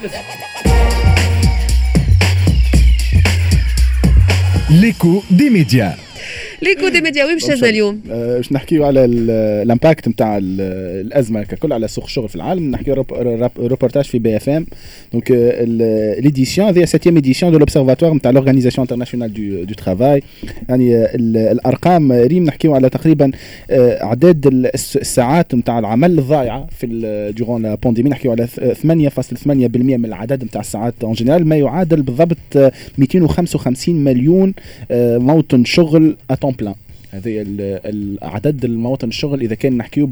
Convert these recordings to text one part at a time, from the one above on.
ليكو دي ميديا. ليكو دي ميديا وين مشينا اليوم؟ باش نحكيو على الامباكت نتاع الازمه ككل على سوق الشغل في العالم. نحكيو روبورتاج في بي اف ام. دونك ليديسيون هذه 7 ايديسيون دو لوبسيرفاتوار نتاع لورغانيزاسيون انترناسيونال دو ترافاي. يعني الارقام ريم نحكيو على تقريبا اعداد الساعات نتاع العمل الضائعه في دورون لا بانديمي. نحكيو على 8.8% من العدد نتاع الساعات اون جينيرال، ما يعادل بالضبط 255 مليون موطن شغل بلان. هذه الاعداد المواطن الشغل اذا كان نحكيو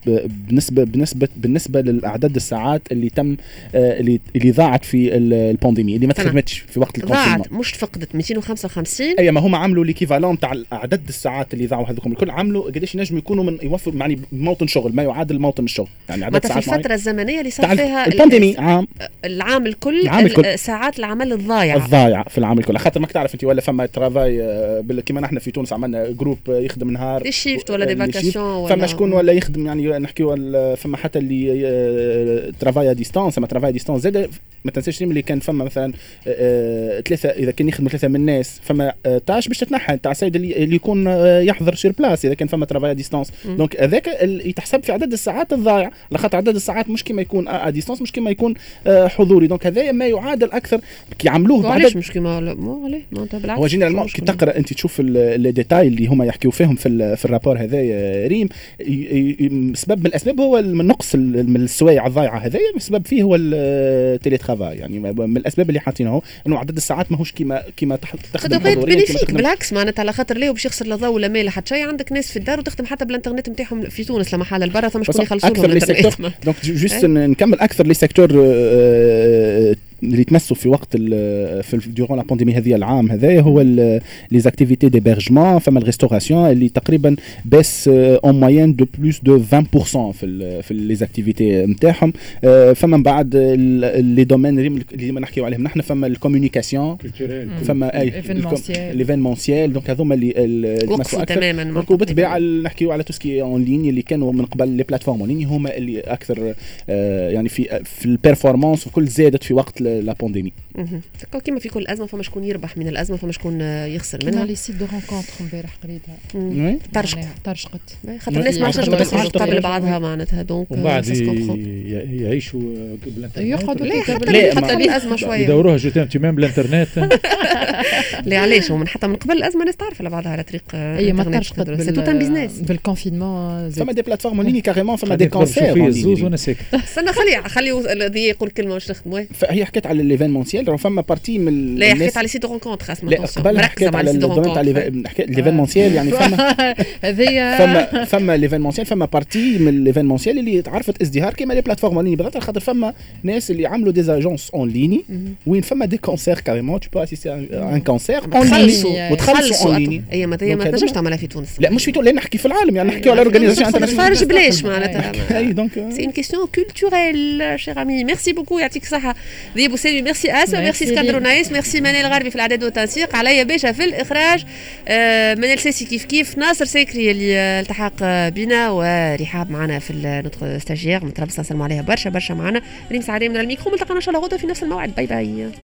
بالنسبه للاعداد الساعات اللي تم اللي ضاعت في البانديمي، اللي ما تخدمتش في وقت الكونفينمون. ضاعت مش فقدت 255. اي ما هم عملوا ليكيفالون تاع اعداد الساعات اللي ضاعوا هذوكم الكل، عملوا قداش ينجم يكونوا من يوفر يعني موطن شغل ما يعادل موطن الشغل. يعني عدد ساعات في الفتره الزمنيه اللي صار فيها البانديمي العام الكل ساعات العمل الضايعه في العام الكل. خاطر ماك تعرف انت ولا فما ترافاي كيما نحن في تونس عملنا جروب يخدم نهار دي شيفت ولا دي فاكاسيون ولا فما شكون ولا يخدم. يعني نحكيو فما حتى اللي ترافاي ديستانس. اما ترافاي ديستانس زاد ما تنساش اللي كان فما مثلا ثلاثه اذا كان يخدموا ثلاثه من الناس فما تاش باش تتنحى تاع السيد اللي يكون يحضر سير بلاس اذا كان فما ترافاي ديستانس. دونك هذاك يتحسب في عدد الساعات الضايعه، على خاطر عدد الساعات مش كما يكون ديستانس مش كما يكون حضوري. دونك هذا ما يعادل اكثر كي يعملوا بعدد مش كما مو عليه ما انت بالعكس. هو جينيرالمون كي تقرا انت تشوف الديتاي اللي هما يحكيوا فيهم في الرابور هذايا ريم، سبب من الاسباب هو النقص من السوايع الضايعه هذايا. السبب فيه هو التيلي ترافاي. يعني من الاسباب اللي حاطينه انه عدد الساعات ماهوش كيما تخدم حضوريا بالعكس. معناتها على خاطر ليه باش يخسر لا ضوء ولا ماء لا حتى شيء. عندك ناس في الدار وتخدم حتى بالانترنت نتاعهم في تونس لما حال البرا ثم شكون يخلصوا لهم الانترنت. دونك جوست نكمل اكثر لي سيكتور اللي تمسوا في وقت في دورون لا بانديمي هذه العام هذايا هو لي زاكتيفيتي ديبرجمون. فما الريستوراسيون اللي تقريبا باس اون موين دو بلوس دو 20% في لي زاكتيفيتي نتاعهم. فما من بعد لي دومين اللي ما نحكيو عليهم نحن. فما الكومونيكاسيون، فما ليفينمونسيال. دونك هذوما اللي وقفوا تماما. وبالطبيعه نحكيو على توسكي اون لين اللي كانوا من قبل لي بلاتفورم اون لين هما اللي اكثر يعني في البيرفورمانس وكل زادت في وقت لا بانديمي. كيما في كل ازمه فما شكون يربح من الازمه فما شكون يخسر منها. لي سيت دو رونكونتر امبارح قريتها ترشقت خاطر الناس ما عادش تقابل بعضها معناتها. دونك وبعد يعيشوا بالانترنت يقعدوا حتى الازمه شويه يدوروها جوتين تمام بالانترنت. لا علاش ومن حتى من قبل الازمه الناس تعرف على بعضها على طريق هي ما ترشقت سي تو ان بيزنس بالكونفينمون. فما دي بلاتفورم ليني كاريمون فما دي كونسير في الزوز وانا ساكت. استنى خلي الذي يقول كلمه واش نخدموا. فهي حكيت على ليفينمونسيال. فما بارتي من لا حكيت على سيت رونكونتر اسمها. لا قبل حكيت على الدومين تاع ليفينمونسيال. يعني فما ليفينمونسيال. فما بارتي من ليفينمونسيال اللي تعرفت ازدهار كيما لي بلاتفورم ليني بالضبط. خاطر فما ناس اللي عملوا دي اجونس اون ليني وين فما دي كونسير كاريمون تو بو اسيستي ان كونسير اون ليني وتخلصوا اون ليني. هي ما تنجمش تعملها في تونس. لا مش في تونس، لا نحكي في العالم. يعني نحكيو على اورغانيزاسيون انترناسيونال. تفرج بلاش معناتها. اي دونك سي اون كيستيون كولتوريل شير امي. ميرسي بوكو يعطيك الصحه ذيب وسامي. ميرسي اسا. ميرسي اسكندر ونايس. ميرسي منال الغربي في الاعداد والتنسيق. عليا باشا في الاخراج منال ساسي كيف ناصر ساكري اللي التحق بنا ورحاب معنا في النطق ستاجير متربصه. نسلموا عليها برشا معنا. ريم سعدي من الميكرو. ملتقانا ان شاء الله غدا في نفس الموعد. باي باي.